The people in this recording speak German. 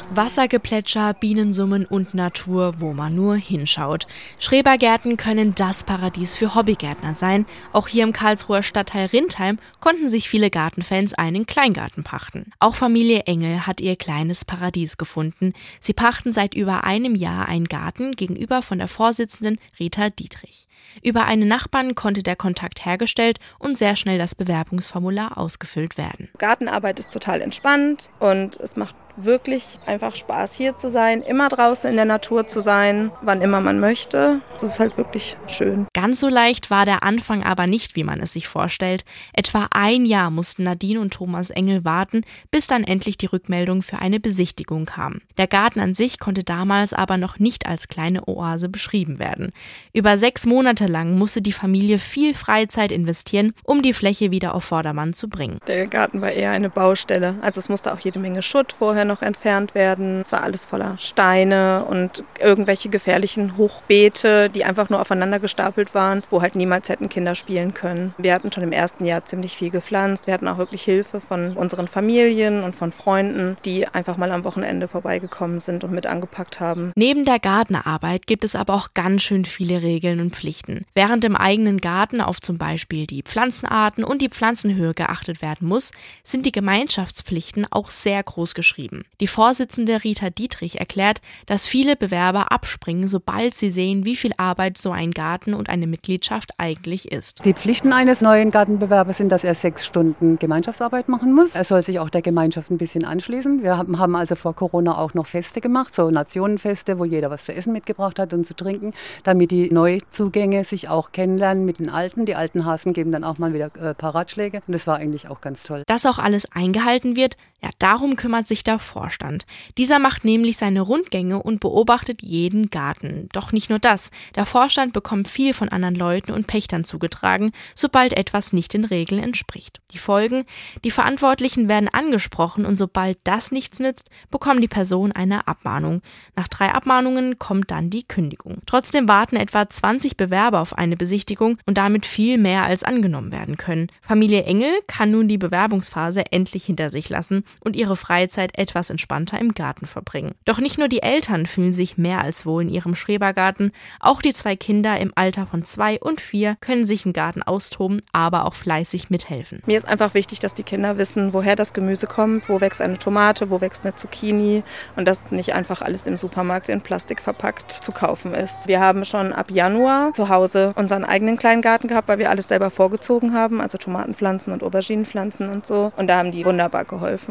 Wassergeplätscher, Bienensummen und Natur, wo man nur hinschaut. Schrebergärten können das Paradies für Hobbygärtner sein. Auch hier im Karlsruher Stadtteil Rindheim konnten sich viele Gartenfans einen Kleingarten pachten. Auch Familie Engel hat ihr kleines Paradies gefunden. Sie pachten seit über einem Jahr einen Garten gegenüber von der Vorsitzenden Rita Dietrich. Über einen Nachbarn konnte der Kontakt hergestellt und sehr schnell das Bewerbungsformular ausgefüllt werden. Gartenarbeit ist total entspannt und es macht wirklich einfach Spaß, hier zu sein, immer draußen in der Natur zu sein, wann immer man möchte. Das ist halt wirklich schön. Ganz so leicht war der Anfang aber nicht, wie man es sich vorstellt. Etwa ein Jahr mussten Nadine und Thomas Engel warten, bis dann endlich die Rückmeldung für eine Besichtigung kam. Der Garten an sich konnte damals aber noch nicht als kleine Oase beschrieben werden. Über 6 Monate lang musste die Familie viel Freizeit investieren, um die Fläche wieder auf Vordermann zu bringen. Der Garten war eher eine Baustelle. Also es musste auch jede Menge Schutt vorher noch entfernt werden. Es war alles voller Steine und irgendwelche gefährlichen Hochbeete, die einfach nur aufeinander gestapelt waren, wo halt niemals hätten Kinder spielen können. Wir hatten schon im ersten Jahr ziemlich viel gepflanzt. Wir hatten auch wirklich Hilfe von unseren Familien und von Freunden, die einfach mal am Wochenende vorbeigekommen sind und mit angepackt haben. Neben der Gartenarbeit gibt es aber auch ganz schön viele Regeln und Pflichten. Während im eigenen Garten auf zum Beispiel die Pflanzenarten und die Pflanzenhöhe geachtet werden muss, sind die Gemeinschaftspflichten auch sehr groß geschrieben. Die Vorsitzende Rita Dietrich erklärt, dass viele Bewerber abspringen, sobald sie sehen, wie viel Arbeit so ein Garten und eine Mitgliedschaft eigentlich ist. Die Pflichten eines neuen Gartenbewerbers sind, dass er 6 Stunden Gemeinschaftsarbeit machen muss. Er soll sich auch der Gemeinschaft ein bisschen anschließen. Wir haben also vor Corona auch noch Feste gemacht, so Nationenfeste, wo jeder was zu essen mitgebracht hat und zu trinken, damit die Neuzugänge sich auch kennenlernen mit den Alten. Die alten Hasen geben dann auch mal wieder ein paar Ratschläge und das war eigentlich auch ganz toll. Dass auch alles eingehalten wird, ja, darum kümmert sich der Vorstand. Dieser macht nämlich seine Rundgänge und beobachtet jeden Garten. Doch nicht nur das. Der Vorstand bekommt viel von anderen Leuten und Pächtern zugetragen, sobald etwas nicht den Regeln entspricht. Die Folgen? Die Verantwortlichen werden angesprochen und sobald das nichts nützt, bekommt die Person eine Abmahnung. Nach 3 Abmahnungen kommt dann die Kündigung. Trotzdem warten etwa 20 Bewerber auf eine Besichtigung und damit viel mehr als angenommen werden können. Familie Engel kann nun die Bewerbungsphase endlich hinter sich lassen und ihre Freizeit etwas entspannter im Garten verbringen. Doch nicht nur die Eltern fühlen sich mehr als wohl in ihrem Schrebergarten, auch die 2 Kinder im Alter von 2 und 4 können sich im Garten austoben, aber auch fleißig mithelfen. Mir ist einfach wichtig, dass die Kinder wissen, woher das Gemüse kommt, wo wächst eine Tomate, wo wächst eine Zucchini und dass nicht einfach alles im Supermarkt in Plastik verpackt zu kaufen ist. Wir haben schon ab Januar zu Hause unseren eigenen kleinen Garten gehabt, weil wir alles selber vorgezogen haben, also Tomatenpflanzen und Auberginenpflanzen und so. Und da haben die wunderbar geholfen.